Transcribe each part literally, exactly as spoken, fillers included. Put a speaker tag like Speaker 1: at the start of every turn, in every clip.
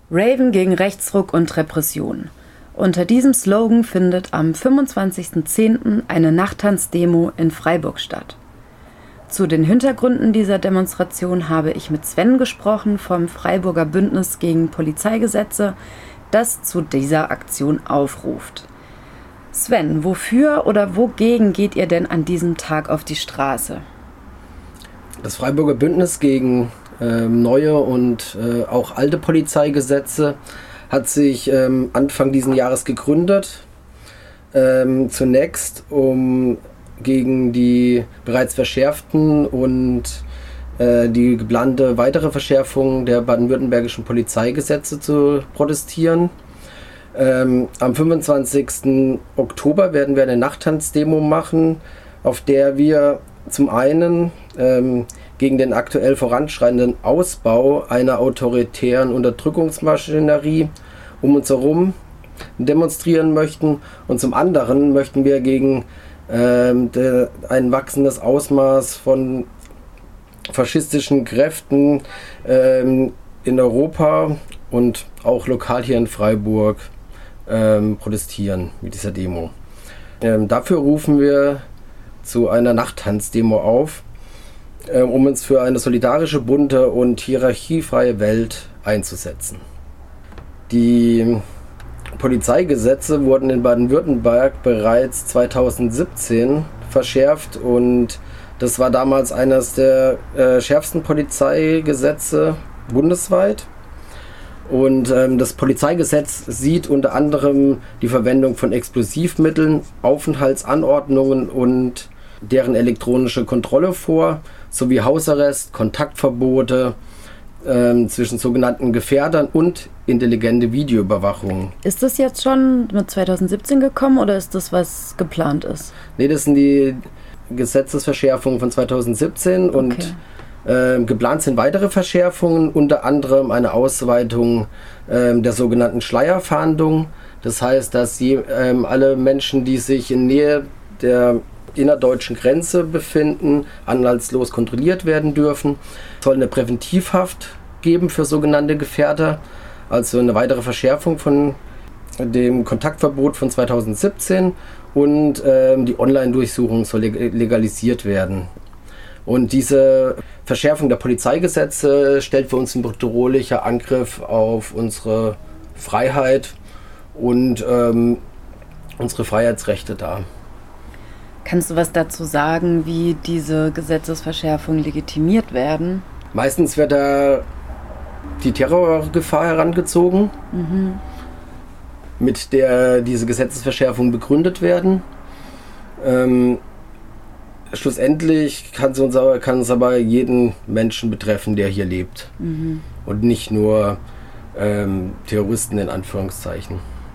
Speaker 1: Raven gegen Rechtsruck und Repression. Unter diesem Slogan findet am fünfundzwanzigsten zehnten eine Nachttanzdemo in Freiburg statt. Zu den Hintergründen dieser Demonstration habe ich mit Sven gesprochen vom Freiburger Bündnis gegen Polizeigesetze, das zu dieser Aktion aufruft. Sven, wofür oder wogegen geht ihr denn an diesem Tag auf die Straße?
Speaker 2: Das Freiburger Bündnis gegen äh, neue und äh, auch alte Polizeigesetze hat sich ähm, Anfang dieses Jahres gegründet. Ähm, zunächst um gegen die bereits verschärften und äh, die geplante weitere Verschärfung der baden-württembergischen Polizeigesetze zu protestieren. Ähm, am fünfundzwanzigsten Oktober werden wir eine Nachttanzdemo machen, auf der wir zum einen ähm, gegen den aktuell voranschreitenden Ausbau einer autoritären Unterdrückungsmaschinerie um uns herum demonstrieren möchten, und zum anderen möchten wir gegen ähm, de, ein wachsendes Ausmaß von faschistischen Kräften ähm, in Europa und auch lokal hier in Freiburg ähm, protestieren mit dieser Demo. Ähm, dafür rufen wir zu einer Nachttanzdemo auf, äh, um uns für eine solidarische, bunte und hierarchiefreie Welt einzusetzen. Die Polizeigesetze wurden in Baden-Württemberg bereits zweitausendsiebzehn verschärft, und das war damals eines der äh, schärfsten Polizeigesetze bundesweit. Und ähm, das Polizeigesetz sieht unter anderem die Verwendung von Explosivmitteln, Aufenthaltsanordnungen und deren elektronische Kontrolle vor, sowie Hausarrest, Kontaktverbote ähm, zwischen sogenannten Gefährdern und intelligente Videoüberwachung.
Speaker 1: Ist das jetzt schon mit zweitausendsiebzehn gekommen oder ist das, was geplant ist?
Speaker 2: Nee, das sind die Gesetzesverschärfungen von zweitausendsiebzehn, und
Speaker 1: okay.
Speaker 2: äh, geplant sind weitere Verschärfungen, unter anderem eine Ausweitung äh, der sogenannten Schleierfahndung. Das heißt, dass je, äh, alle Menschen, die sich in Nähe der innerdeutschen Grenze befinden, anhaltslos kontrolliert werden dürfen. Es soll eine Präventivhaft geben für sogenannte Gefährder, also eine weitere Verschärfung von dem Kontaktverbot von zweitausendsiebzehn, und äh, die Online-Durchsuchung soll legalisiert werden. Und diese Verschärfung der Polizeigesetze stellt für uns ein bedrohlicher Angriff auf unsere Freiheit und ähm, unsere Freiheitsrechte dar.
Speaker 1: Kannst du was dazu sagen, wie diese Gesetzesverschärfungen legitimiert werden?
Speaker 2: Meistens wird da die Terrorgefahr herangezogen, mhm. mit der diese Gesetzesverschärfungen begründet werden. Ähm, schlussendlich kann es, uns aber, kann es aber jeden Menschen betreffen, der hier lebt. Mhm. Und nicht nur ähm, Terroristen in Anführungszeichen.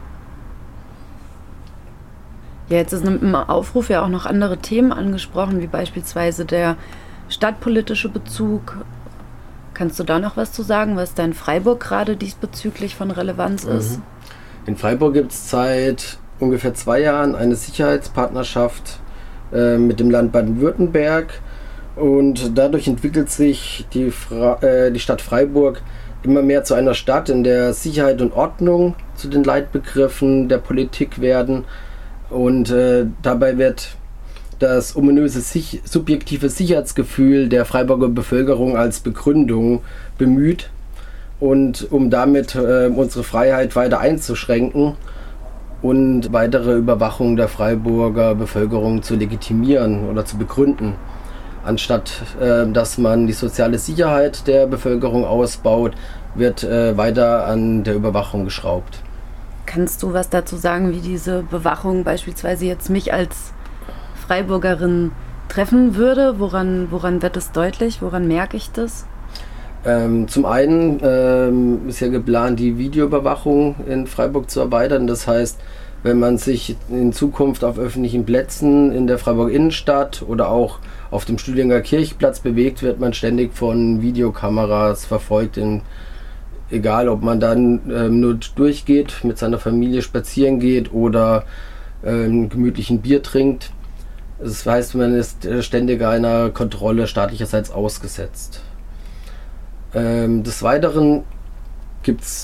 Speaker 1: Ja, jetzt ist im Aufruf ja auch noch andere Themen angesprochen, wie beispielsweise der stadtpolitische Bezug. Kannst du da noch was zu sagen, was da in Freiburg gerade diesbezüglich von Relevanz ist?
Speaker 2: Mhm. In Freiburg gibt es seit ungefähr zwei Jahren eine Sicherheitspartnerschaft äh, mit dem Land Baden-Württemberg, und dadurch entwickelt sich die, Fra- äh, die Stadt Freiburg immer mehr zu einer Stadt, in der Sicherheit und Ordnung zu den Leitbegriffen der Politik werden. Und äh, dabei wird das ominöse sich, subjektive Sicherheitsgefühl der Freiburger Bevölkerung als Begründung bemüht, und um damit äh, unsere Freiheit weiter einzuschränken und weitere Überwachung der Freiburger Bevölkerung zu legitimieren oder zu begründen, anstatt äh, dass man die soziale Sicherheit der Bevölkerung ausbaut, wird äh, weiter an der Überwachung geschraubt.
Speaker 1: Kannst du was dazu sagen, wie diese Bewachung beispielsweise jetzt mich als Freiburgerin treffen würde? Woran, woran wird es deutlich? Woran merke ich das?
Speaker 2: Ähm, zum einen ähm, ist ja geplant, die Videoüberwachung in Freiburg zu erweitern. Das heißt, wenn man sich in Zukunft auf öffentlichen Plätzen in der Freiburg Innenstadt oder auch auf dem Stühlinger Kirchplatz bewegt, wird man ständig von Videokameras verfolgt, in egal, ob man dann ähm, nur durchgeht, mit seiner Familie spazieren geht oder ähm, gemütlichen Bier trinkt. Das heißt, man ist ständig einer Kontrolle staatlicherseits ausgesetzt. Ähm, des Weiteren gibt es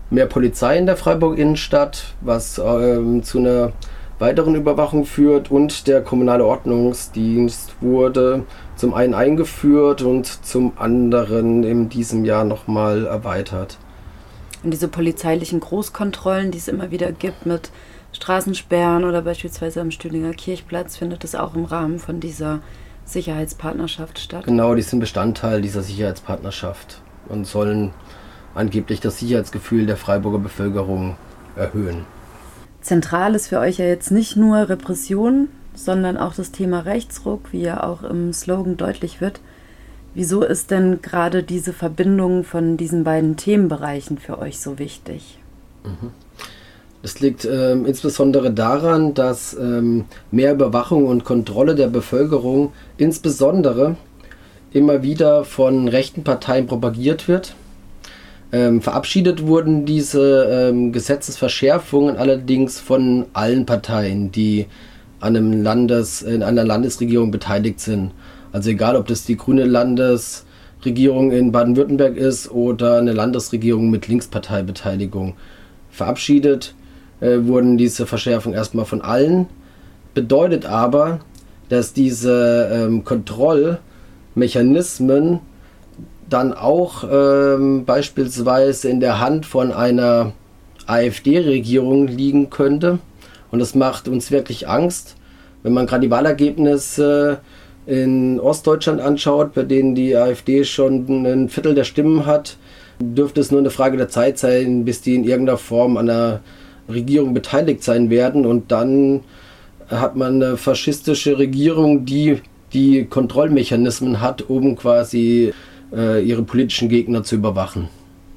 Speaker 2: mehr Polizei in der Freiburg Innenstadt, was ähm, zu einer weiteren Überwachung führt, und der kommunale Ordnungsdienst wurde zum einen eingeführt und zum anderen in diesem Jahr nochmal erweitert.
Speaker 1: Und diese polizeilichen Großkontrollen, die es immer wieder gibt mit Straßensperren oder beispielsweise am Stühlinger Kirchplatz, findet es auch im Rahmen von dieser Sicherheitspartnerschaft statt?
Speaker 2: Genau, die sind Bestandteil dieser Sicherheitspartnerschaft und sollen angeblich das Sicherheitsgefühl der Freiburger Bevölkerung erhöhen.
Speaker 1: Zentral ist für euch ja jetzt nicht nur Repression, sondern auch das Thema Rechtsruck, wie ja auch im Slogan deutlich wird. Wieso ist denn gerade diese Verbindung von diesen beiden Themenbereichen für euch so wichtig?
Speaker 2: Das liegt ähm, insbesondere daran, dass ähm, mehr Überwachung und Kontrolle der Bevölkerung insbesondere immer wieder von rechten Parteien propagiert wird. Ähm, verabschiedet wurden diese ähm, Gesetzesverschärfungen allerdings von allen Parteien, die an einem Landes, in einer Landesregierung beteiligt sind. Also egal, ob das die grüne Landesregierung in Baden-Württemberg ist oder eine Landesregierung mit Linksparteibeteiligung. Verabschiedet äh, wurden diese Verschärfungen erstmal von allen. Bedeutet aber, dass diese ähm, Kontrollmechanismen dann auch ähm, beispielsweise in der Hand von einer AfD-Regierung liegen könnte. Und das macht uns wirklich Angst, wenn man gerade die Wahlergebnisse in Ostdeutschland anschaut, bei denen die AfD schon ein Viertel der Stimmen hat, dürfte es nur eine Frage der Zeit sein, bis die in irgendeiner Form an der Regierung beteiligt sein werden. Und dann hat man eine faschistische Regierung, die die Kontrollmechanismen hat, um quasi äh, ihre politischen Gegner zu überwachen.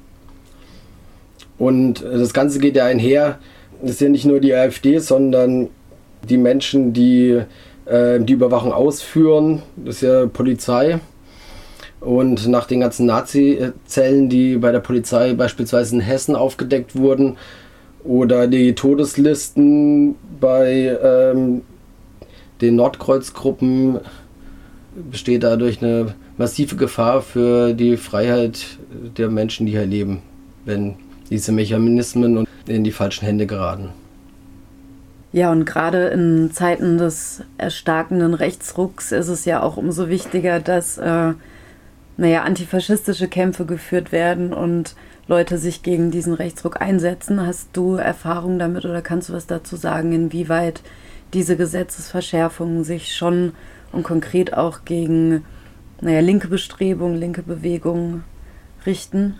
Speaker 2: Und das Ganze geht ja einher, das ist ja nicht nur die AfD, sondern die Menschen, die äh, die Überwachung ausführen, das ist ja Polizei. Und nach den ganzen Nazi-Zellen, die bei der Polizei beispielsweise in Hessen aufgedeckt wurden, oder die Todeslisten bei ähm, den Nordkreuzgruppen, besteht dadurch eine massive Gefahr für die Freiheit der Menschen, die hier leben, wenn diese Mechanismen in die falschen Hände geraten.
Speaker 1: Ja, und gerade in Zeiten des erstarkenden Rechtsrucks ist es ja auch umso wichtiger, dass äh, naja, antifaschistische Kämpfe geführt werden und Leute sich gegen diesen Rechtsruck einsetzen. Hast du Erfahrung damit oder kannst du was dazu sagen, inwieweit diese Gesetzesverschärfungen sich schon und konkret auch gegen naja, linke Bestrebungen, linke Bewegungen richten?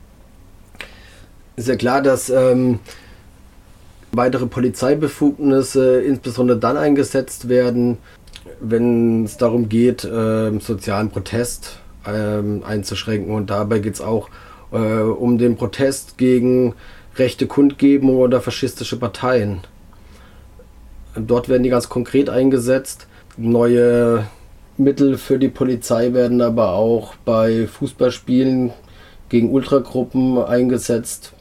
Speaker 2: Ist ja klar, dass ähm, weitere Polizeibefugnisse insbesondere dann eingesetzt werden, wenn es darum geht, äh, sozialen Protest äh, einzuschränken. Und dabei geht es auch äh, um den Protest gegen rechte Kundgebung oder faschistische Parteien. Dort werden die ganz konkret eingesetzt. Neue Mittel für die Polizei werden aber auch bei Fußballspielen gegen Ultragruppen eingesetzt.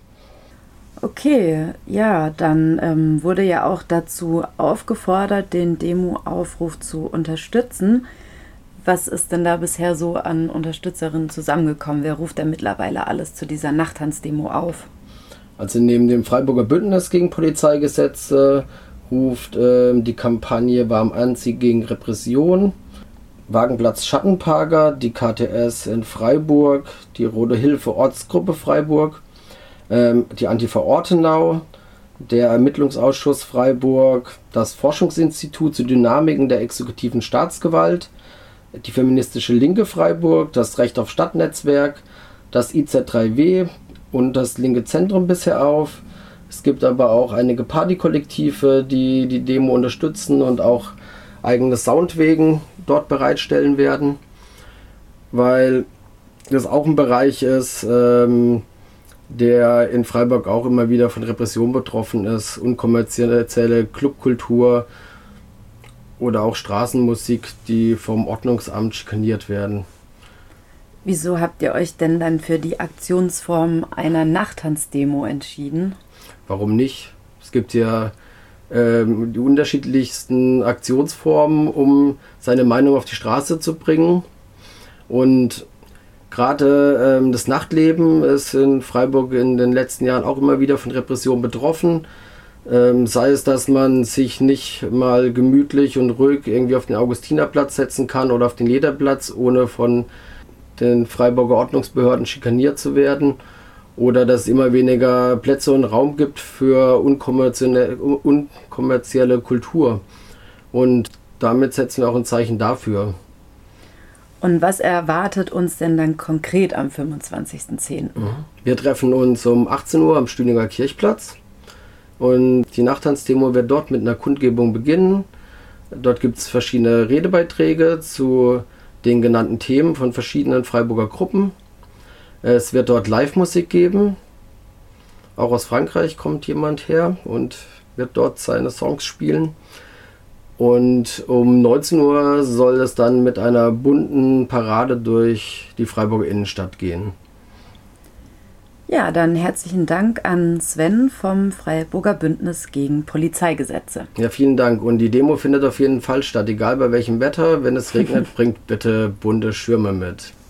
Speaker 1: Okay, ja, dann ähm, wurde ja auch dazu aufgefordert, den Demo-Aufruf zu unterstützen. Was ist denn da bisher so an Unterstützerinnen zusammengekommen? Wer ruft denn mittlerweile alles zu dieser Nachttanzdemo auf?
Speaker 2: Also neben dem Freiburger Bündnis gegen Polizeigesetze ruft äh, die Kampagne Warm anziehen gegen Repression, Wagenplatz Schattenparker, die K T S in Freiburg, die Rote Hilfe Ortsgruppe Freiburg, ähm, die Antifa Ortenau, der Ermittlungsausschuss Freiburg, das Forschungsinstitut zu Dynamiken der exekutiven Staatsgewalt, die feministische Linke Freiburg, das Recht auf Stadtnetzwerk, das I Z drei W und das Linke Zentrum bisher auf. Es gibt aber auch einige Partykollektive, die die Demo unterstützen und auch eigene Soundwegen dort bereitstellen werden, weil das auch ein Bereich ist, ähm, der in Freiburg auch immer wieder von Repression betroffen ist, unkommerzielle Clubkultur oder auch Straßenmusik, die vom Ordnungsamt schikaniert werden.
Speaker 1: Wieso habt ihr euch denn dann für die Aktionsform einer Nachttanzdemo entschieden?
Speaker 2: Warum nicht? Es gibt ja ähm, die unterschiedlichsten Aktionsformen, um seine Meinung auf die Straße zu bringen. Und Gerade ähm, das Nachtleben ist in Freiburg in den letzten Jahren auch immer wieder von Repression betroffen. Ähm, sei es, dass man sich nicht mal gemütlich und ruhig irgendwie auf den Augustinerplatz setzen kann oder auf den Lederplatz, ohne von den Freiburger Ordnungsbehörden schikaniert zu werden. Oder dass es immer weniger Plätze und Raum gibt für unkommerzielle, unkommerzielle Kultur. Und damit setzen wir auch ein Zeichen dafür.
Speaker 1: Und was erwartet uns denn dann konkret am fünfundzwanzigsten zehnten?
Speaker 2: Wir treffen uns um achtzehn Uhr am Stühlinger Kirchplatz und die Nachttanzdemo wird dort mit einer Kundgebung beginnen. Dort gibt es verschiedene Redebeiträge zu den genannten Themen von verschiedenen Freiburger Gruppen. Es wird dort Live-Musik geben. Auch aus Frankreich kommt jemand her und wird dort seine Songs spielen. Und um neunzehn Uhr soll es dann mit einer bunten Parade durch die Freiburger Innenstadt gehen.
Speaker 1: Ja, dann herzlichen Dank an Sven vom Freiburger Bündnis gegen Polizeigesetze.
Speaker 2: Ja, vielen Dank. Und die Demo findet auf jeden Fall statt, egal bei welchem Wetter. Wenn es regnet, bringt bitte bunte Schirme mit.